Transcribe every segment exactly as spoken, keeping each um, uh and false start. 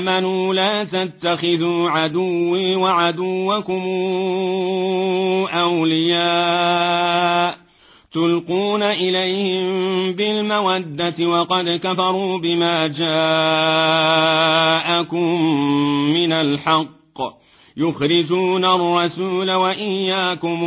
آمنوا لا تتخذوا عدوي وعدوكم أولياء تلقون إليهم بالمودة وقد كفروا بما جاءكم من الحق يخرجون الرسول وإياكم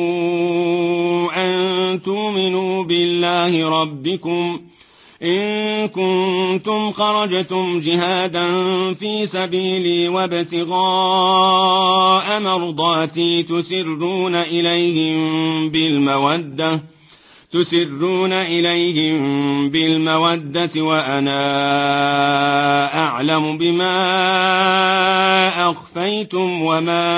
أن تؤمنوا بالله ربكم إن كنتم خرجتم جهادا في سبيلي وابتغاء مرضاتي تسرون إليهم بالمودة تسرون إليهم بالمودة وأنا أعلم بما أخفيتم وما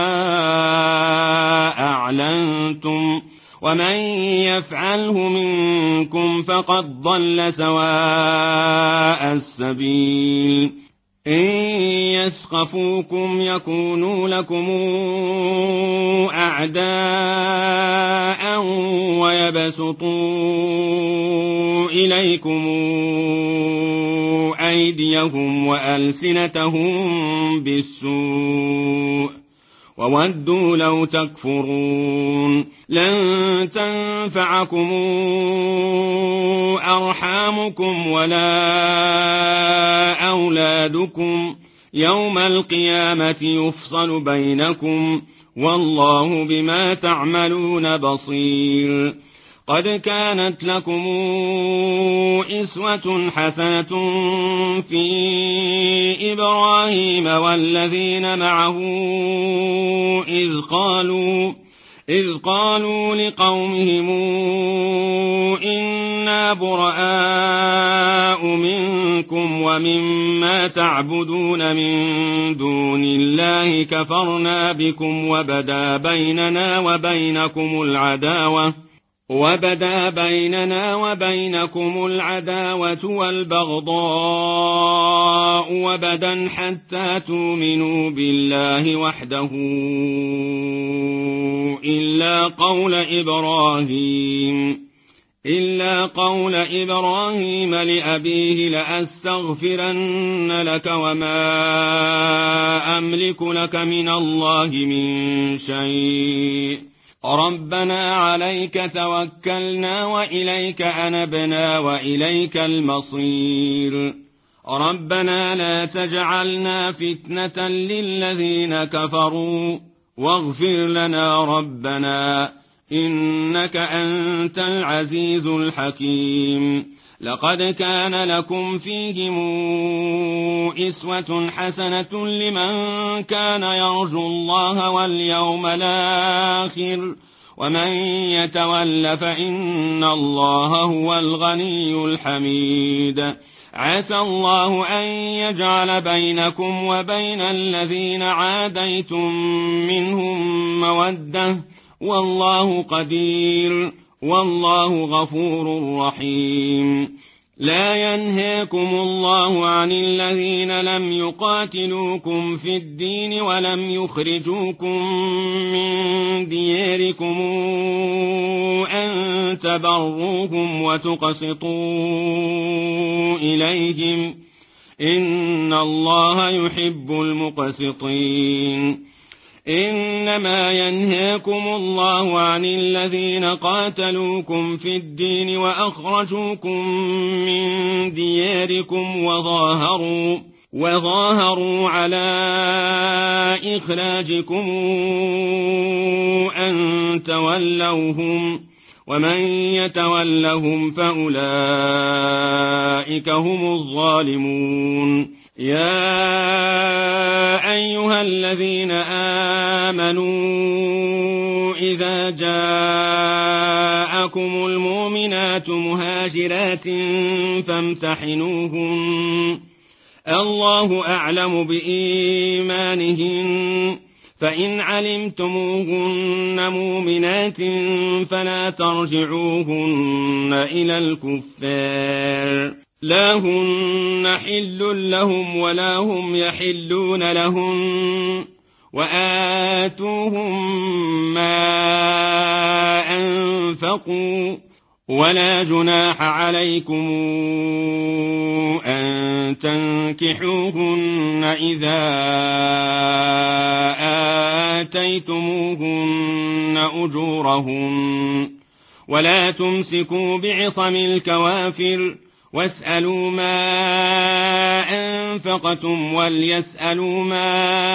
أعلنتم ومن يفعله منكم فقد ضل سواء السبيل إن يسخفوكم يكونوا لكم أعداء ويبسطوا إليكم أيديهم وألسنتهم بالسوء وودوا لو تكفرون لن تنفعكم أرحامكم ولا أولادكم يوم القيامة يفصل بينكم والله بما تعملون بصير قد كانت لكم إسوة حسنة في إبراهيم والذين معه إذ قالوا إذ قالوا لقومهم إنا براء منكم ومما تعبدون من دون الله كفرنا بكم وبدا بيننا وبينكم العداوة وبدا بيننا وبينكم العداوة والبغضاء وبدا حتى تؤمنوا بالله وحده إلا قول إبراهيم إلا قول إبراهيم لأبيه لأستغفرن لك وما أملك لك من الله من شيء ربنا عليك توكلنا وإليك أنبنا وإليك المصير ربنا لا تجعلنا فتنة للذين كفروا واغفر لنا ربنا إنك أنت العزيز الحكيم لقد كان لكم فيهم إسوة حسنة لمن كان يرجو الله واليوم الآخر ومن يتول فإن الله هو الغني الحميد عسى الله أن يجعل بينكم وبين الذين عاديتم منهم مودة والله قدير والله غفور رحيم لا ينهاكم الله عن الذين لم يقاتلوكم في الدين ولم يخرجوكم من دياركم أن تبروهم وتقسطوا إليهم إن الله يحب المقسطين إنما ينهاكم الله عن الذين قاتلوكم في الدين وأخرجوكم من دياركم وظاهروا وظاهروا على إخراجكم أن تولوهم ومن يتولهم فأولئك هم الظالمون يا أيها الذين آمنوا إذا جاءكم المؤمنات مهاجرات فامتحنوهن الله أعلم بإيمانهن فإن علمتموهن مؤمنات فلا ترجعوهن إلى الكفار لا هن حل لهم ولا هم يحلون لهم وآتوهم ما أنفقوا ولا جناح عليكم أن تنكحوهن إذا آتيتموهن أجورهن ولا تمسكوا بعصم الكوافر واسألوا ما أنفقتم وليسألوا ما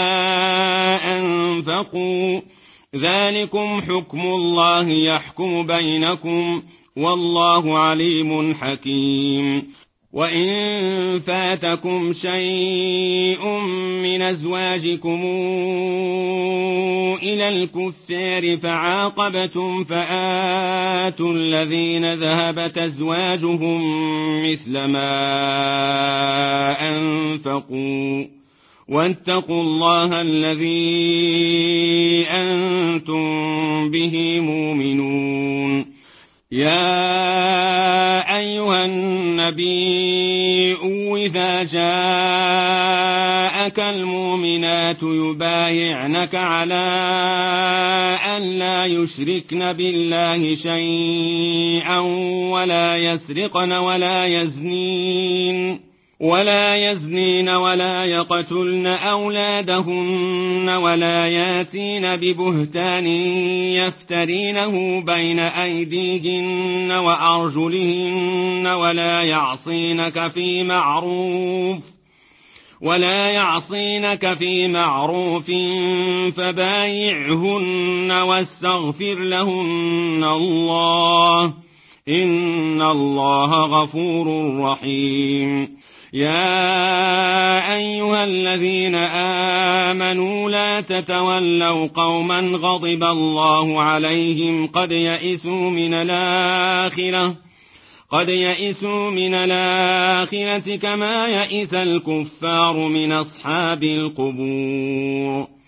أنفقوا ذلكم حكم الله يحكم بينكم والله عليم حكيم. وإن فاتكم شيء من أزواجكم إلى الكفار فعاقبتم فآتوا الذين ذهبت أزواجهم مثل ما أنفقوا واتقوا الله الذي أنتم به مؤمنون. يا أيها النبي إذا جاءك المؤمنات يبايعنك على أن لا يشركن بالله شيئا ولا يسرقن ولا يزنين ولا يزنين ولا يقتلن أولادهن ولا ياتين ببهتان يفترينه بين أيديهن وأرجلهن ولا يعصينك في معروف ولا يعصينك في معروف فبايعهن واستغفر لهن الله إن الله غفور رحيم. يا أيها الذين آمنوا لا تتولوا قوما غضب الله عليهم قد يئسوا من الآخرة قد يئسوا من الآخرة كما يئس الكفار من أصحاب القبور.